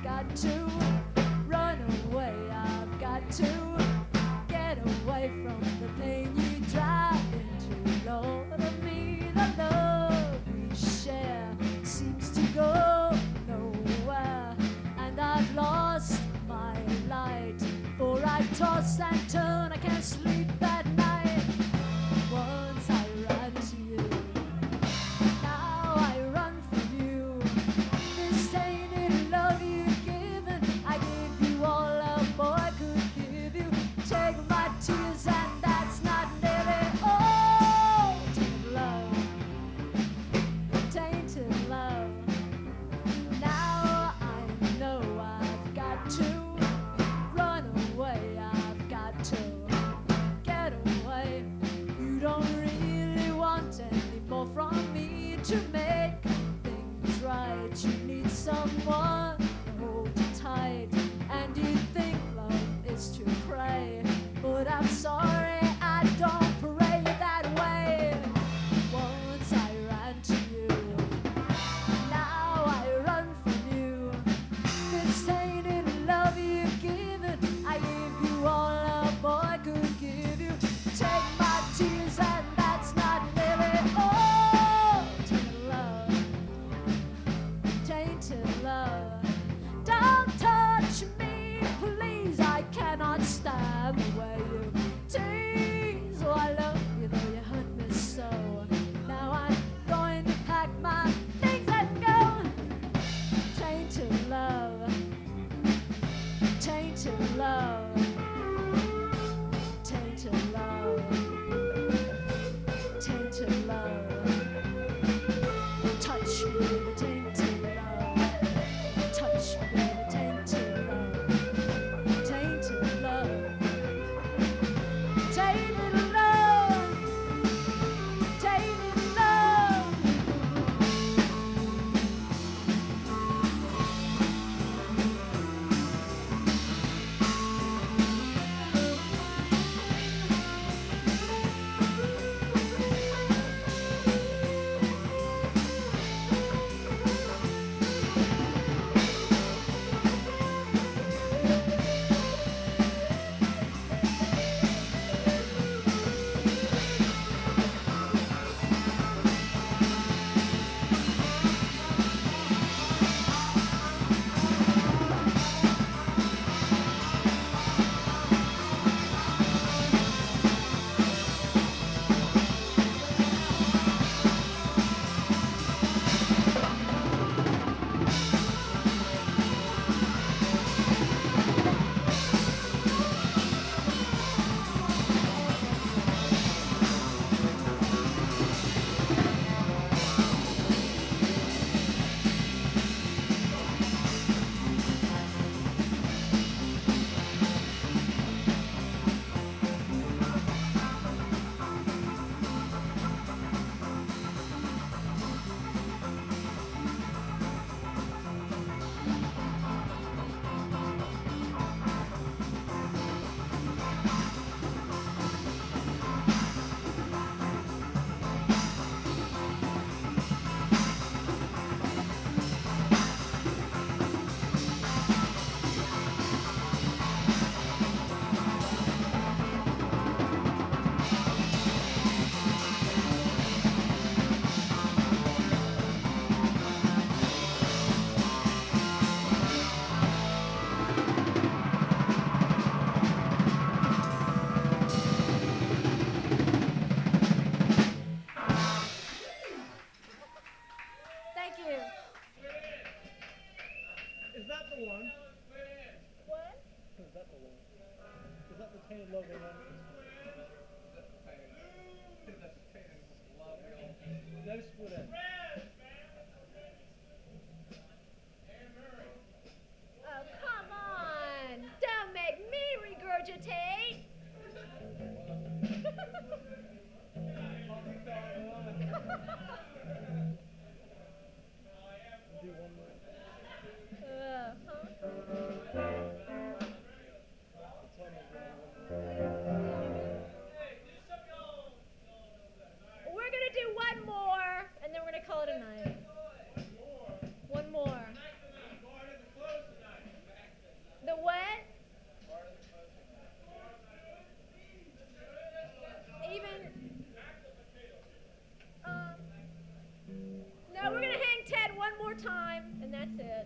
got to run away. I've got to get away from the pain you drive into. Lord of me, the love we share seems to go nowhere, and I've lost my light, for I toss and turn, I can't sleep at night. Once I ran to you, now I run from you. This tainted love you've given, I gave you all a boy could give you. Take my tears and that's not nearly all. Tainted love. Now I know I've got to run away. I've got to get away. You don't really want any more from me to make things right. You need someone to hold you tight, and you think love is to pray, but I'm sorry, I don't pray that way. Once I ran to you, now I run from you. This tainted love you've given, I gave you all a boy could give you. Take my tears and that's not nearly all. Tainted love. Don't touch me, please, I cannot stand the way you tease. Oh, I love you though you hurt me so. Now I'm going to pack my things and go. Tainted love. Tainted love. Tainted love. Tainted love. Touch me with tainted love. Touch me with tainted love. Tainted love. Tainted love. Tainted love. Thank you. Is that the one? What? Is that the one? Is that the tainted love one? No split end. Oh, come on! Don't make me regurgitate! Do one more. We're gonna do one more, and then we're gonna That's it.